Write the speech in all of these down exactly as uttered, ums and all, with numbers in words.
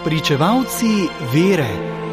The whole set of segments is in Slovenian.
Spričevalci vere.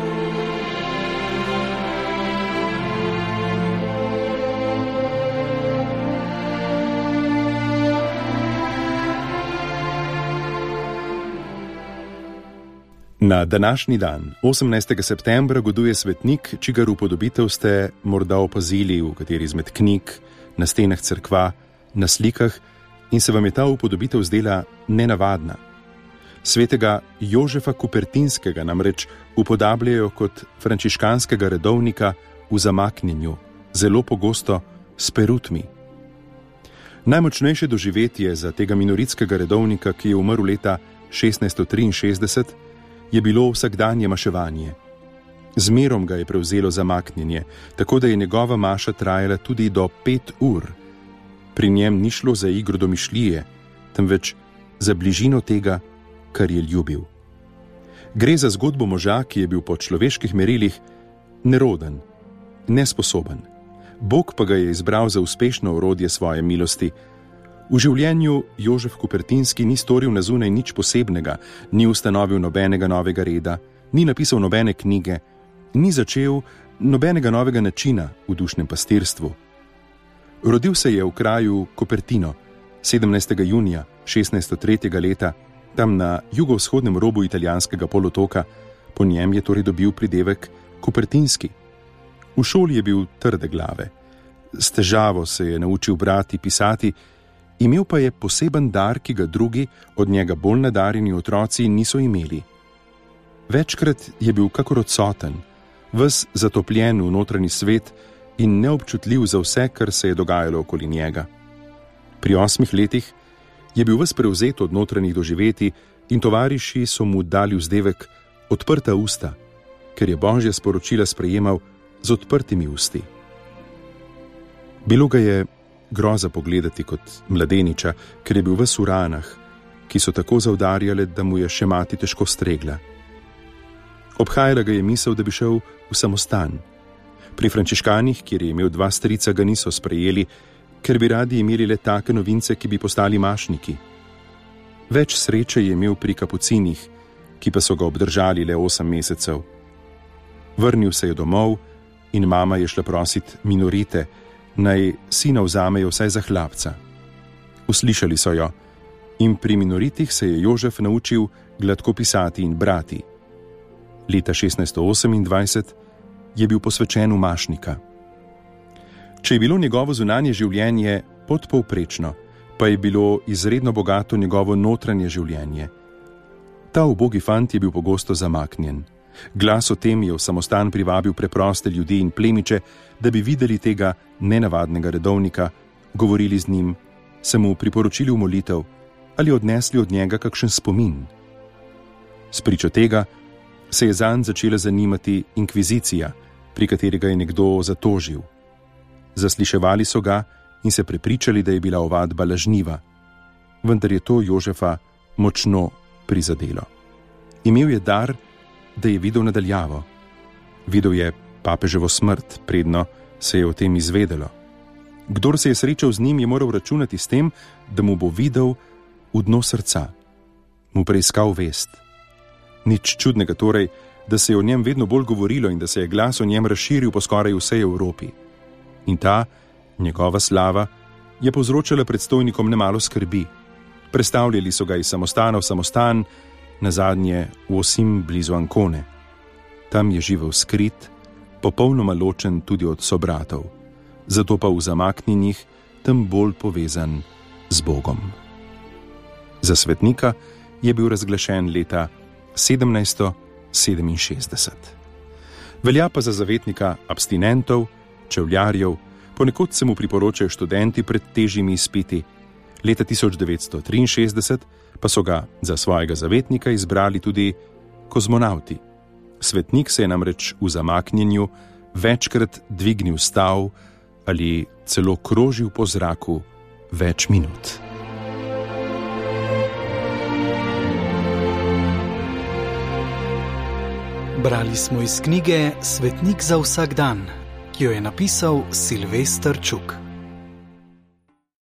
Na današnji dan, osemnajstega septembra, goduje svetnik, čigar upodobitev ste morda opazili v kateri izmed knjig, na stenah cerkva, na slikah, in se vam je ta upodobitev zdela nenavadna. Svetega Jožefa Kupertinskega namreč upodabljajo kot frančiškanskega redovnika v zamaknjenju, zelo pogosto s perutmi. Najmočnejše doživetje za tega minoritskega redovnika, ki je umrl leta šestnajststo triinšestdeset, je bilo vsakdanje maševanje. Zmerom ga je prevzelo zamaknjenje, tako da je njegova maša trajala tudi do pet ur. Pri njem ni šlo za igro domišljije, temveč za bližino tega, kar je ljubil. Gre za zgodbo moža, ki je bil po človeških merilih neroden, nesposoben. Bog pa ga je izbral za uspešno orodje svoje milosti. V življenju Jožef Kupertinski ni storil na zunaj nič posebnega, ni ustanovil nobenega novega reda, ni napisal nobene knjige, ni začel nobenega novega načina v dušnem pastirstvu. Rodil se je v kraju Cupertino sedemnajstega junija šestnajststo tretjega leta, tam na jugovzhodnem robu italijanskega polotoka, po njem je torej dobil pridevek Kupertinski. V šoli je bil trde glave, s težavo se je naučil brati, pisati, imel pa je poseben dar, ki ga drugi, od njega bolj nadarjeni otroci, niso imeli. Večkrat je bil kakor odsoten, ves zatopljen v notranji svet in neobčutljiv za vse, kar se je dogajalo okoli njega. Pri osmih letih je bil ves prevzet od notranjih doživetij in tovariši so mu dali vzdevek odprta usta, ker je božja sporočila sprejemal z odprtimi usti. Bilo ga je groza pogledati kot mladeniča, ker je bil ves v ranah, ki so tako zaudarjale, da mu je še mati težko stregla. Obhajala ga je misel, da bi šel v samostan. Pri frančiškanih, kjer je imel dva strica, ga niso sprejeli, ker bi radi imeli le take novince, ki bi postali mašniki. Več sreče je imel pri kapucinih, ki pa so ga obdržali le osem mesecev. Vrnil se je domov in mama je šla prosit minorite, naj sina vzamejo vsaj za hlapca. Uslišali so jo in pri minoritih se je Jožef naučil gladko pisati in brati. Leta šestnajststo osemindvajset je bil posvečen v mašnika. Če je bilo njegovo zunanje življenje podpovprečno, pa je bilo izredno bogato njegovo notranje življenje. Ta ubogi fant je bil pogosto zamaknjen. Glas o tem je v samostan privabil preproste ljudi in plemiče, da bi videli tega nenavadnega redovnika, govorili z njim, se mu priporočili v molitev ali odnesli od njega kakšen spomin. Spričo tega se je zanj začela zanimati inkvizicija, pri kateri ga je nekdo zatožil. Zasliševali so ga in se prepričali, da je bila ovadba lažniva, vendar je to Jožefa močno prizadelo. Imel je dar, da je videl nadaljavo. Videl je papeževo smrt, predno se je o tem izvedelo. Kdor se je srečal z njim, je moral računati s tem, da mu bo videl v dno srca, mu preiskal vest. Nič čudnega torej, da se je o njem vedno bolj govorilo in da se je glas o njem razširil po skoraj vsej Evropi. In ta, njegova slava, je povzročala predstojnikom nemalo skrbi. Prestavljali so ga iz samostana v samostan, nazadnje v Osim blizu Ancone. Tam je živel skrit, popolnoma ločen tudi od sobratov, zato pa v zamaknjenih tem bolj povezan z Bogom. Za svetnika je bil razglašen leta sedemnajststo sedeminšestdeset. Velja pa za zavetnika abstinentov, čevljarjev, ponekod se mu priporočajo študenti pred težjimi izpiti. Leta tisoč devetsto triinšestdeset pa so ga za svojega zavetnika izbrali tudi kozmonavti. Svetnik se je namreč v zamaknjenju večkrat dvignil stav ali celo krožil po zraku več minut. Brali smo iz knjige Svetnik za vsak dan, ki jo je napisal Silvester Čuk.